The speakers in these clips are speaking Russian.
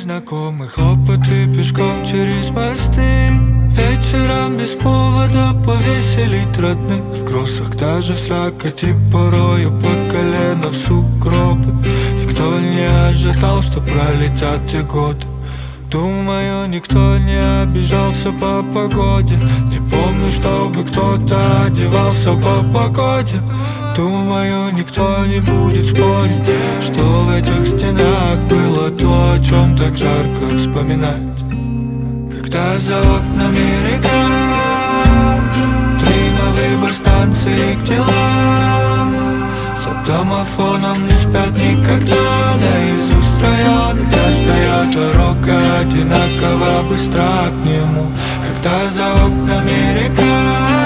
знакомый хлопот и пешком через мосты. Вечером без повода повеселить родных. В кроссах даже в слякоти порою по колено в сугробы. Никто не ожидал, что пролетят те годы. Думаю, никто не обижался по погоде. Не помню, чтобы кто-то одевался по погоде. Думаю, никто не будет спорить, что в этих стенах было то, о чем так жарко вспоминать. Когда за окнами река, 3 на выбор станции к делам. За домофоном не спят никогда, наизусть районы. Каждая дорога одинаково быстра к нему. Когда за окнами река,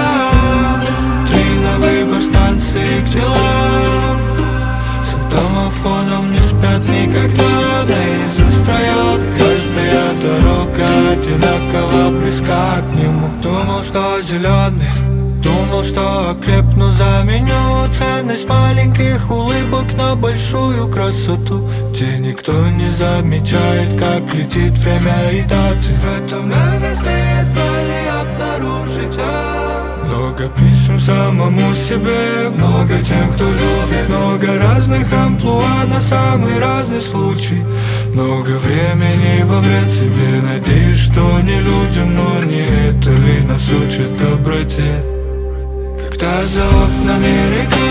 3 на выбор станции к делам. За домофоном не спят никогда, наизусть районы. Каждая дорога одинаково близка к нему. Думал, что зеленый, думал, что окрепну, заменю ценность маленьких улыбок на большую красоту, где никто не замечает, как летит время и даты. В этом новизне едва ли обнаружить много писем самому себе, много тем, кто любит, много разных амплуа на самый разный случай. Много времени во вред себе, надеюсь, что не людям, но не это ли нас учит доброте. Когда за окнами река,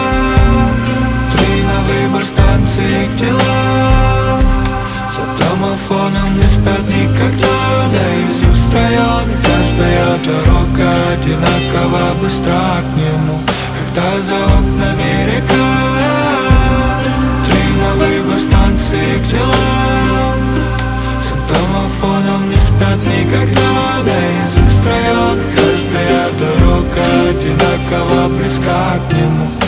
3 на выбор станции к делам. За домофоном не спят никогда, наизусть районы. Каждая дорога одинаково быстра к нему. Когда за окнами река, 3 на выбор станции к делам. За домофоном не спят никогда, наизусть районы. Каждая дорога одинаково близка к нему.